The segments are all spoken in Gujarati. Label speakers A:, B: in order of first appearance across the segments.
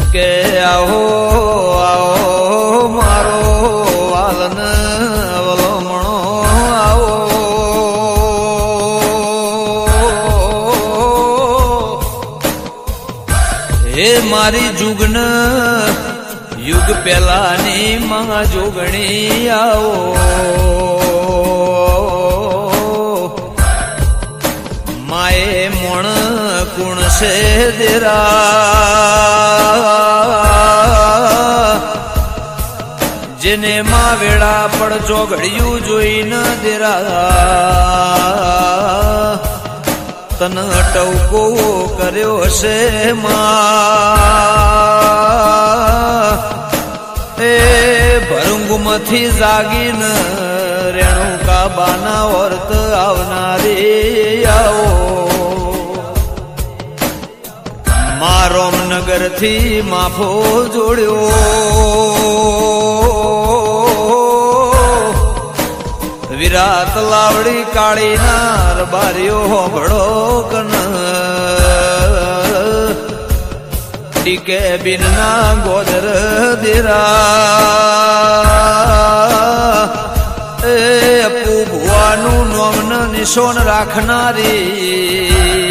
A: કે આવો આવો મારો વાલન વલમણો આવો હે મારી જુગન યુગ પહેલાની માં જોગણી આવો માએ મોણ કુણ છે દેરા જેને માં વેળા પડ ચોઘડિયું જોઈને દેરા તન ટવકો કર્યો હશે માં એ ભરંગુમાંથી જાગીને રેણુકા બાના વર્ત આવનારી આવો મા રોમનગર થી માફો જોડ્યો વિરાત લાવડી કાળી ના રબારીઓ હોબળો કન ડીકે બિન ના ગોદર દેરા એ અપુ ભુવાનું નોમન નિશોન રાખનારી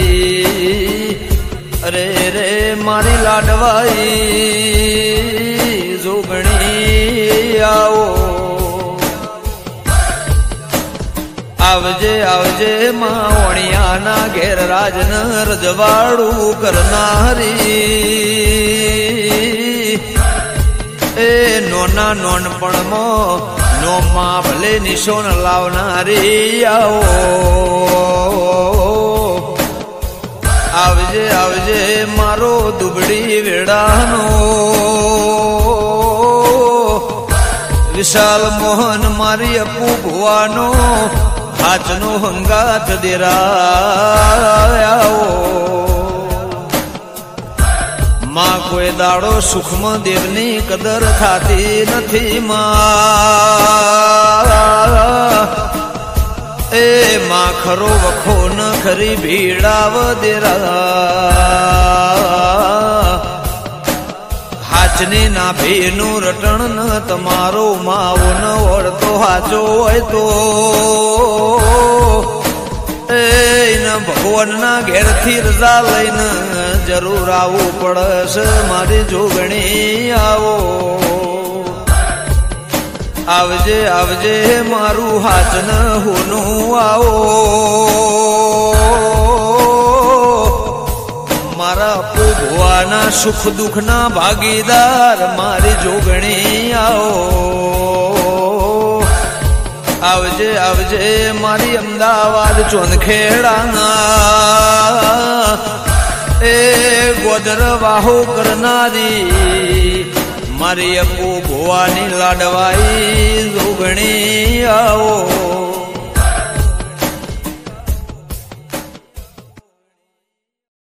A: અરે રે મારી લાડવાઈ જોગણી આવો આવજે આવજે માં વણિયાના ઘેર રાજન રજવાડું કરનારી એ નોના નોનપણમાં નોમાં ભલે નિશોન લાવનારી આવો આવજે આવજે મારો દુબળી વેડાનો વિશાલ મોહન મારી અપુ ભુવાનો હાચનો હંગાત દેરાવો માં કોઈ દાડો સુખમાં દેવની કદર થાતી નથી માં એ માં ખરો વખો ન ખરી ભીડાવ દેરા હાચની ના ભીનું રટણ ન તમારો માવો ન વળતો હાચો હોય તો એ ભગવાનના ઘેરથી રજા લઈને જરૂર આવવું પડશે મારી જોગણી આવો આવજે આવજે મારું હાચન હોનું આવો મારા ભુવાના સુખ દુઃખના ભાગીદાર મારી જોગણી આવો આવજે આવજે મારી અમદાવાદ ચોનખેડાના એ ગોદર વાહો કરનારી મારી અપુ ભુવાની લાડવાઈ જોગણી આવો